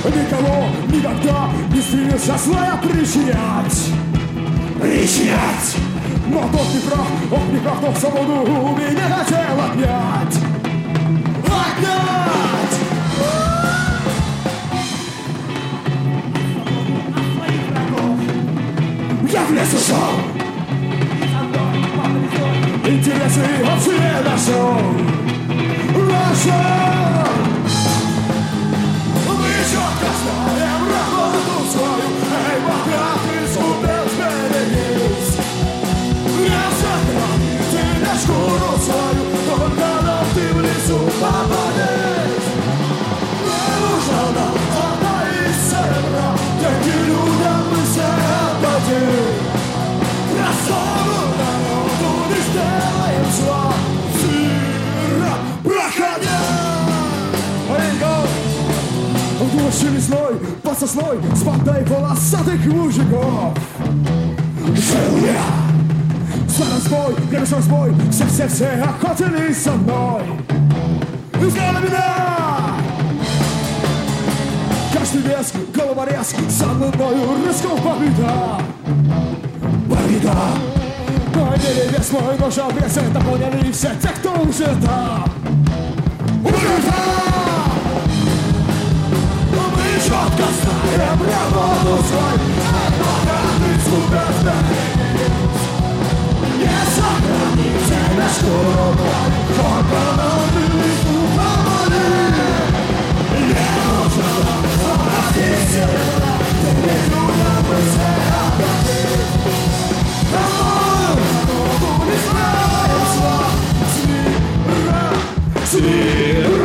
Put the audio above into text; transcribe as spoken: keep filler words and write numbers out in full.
никого никогда не стремился злая причинять. Причинять! Но тот не прав, он не прав, но свободу у меня хотел отнять. Отнять! Я в лес ушел, интересы вообще нашел. Нашел! Мы четко знаем работу свою. Эй, пока ты сумел сберегись, не сохраните на шкуру свою, только нам ты в лесу попадешь. Не нужно нам золота и серебра, деньги людям мы все отдадим. Простому народу не сделаем зла. Сыра, проходи! Дождь лесной, под сосной, с бандой волосатых мужиков. Жил я за разбой, горячо разбой, все-все-все охотились со мной. Искала меня! Каждый вес, головорез, со мною рисков победа. Победа! Мой перевес, мой нож обрез, это поняли все те, кто уже там. Убежал! Четко знаем работу свою, богатый супер. Не сохраните на шкуру твою, только нам лишь помоли. Не нужно нам золотить серебра, деньги людям мы все отдадим. Домой народу не знаем зла. Свира, свира.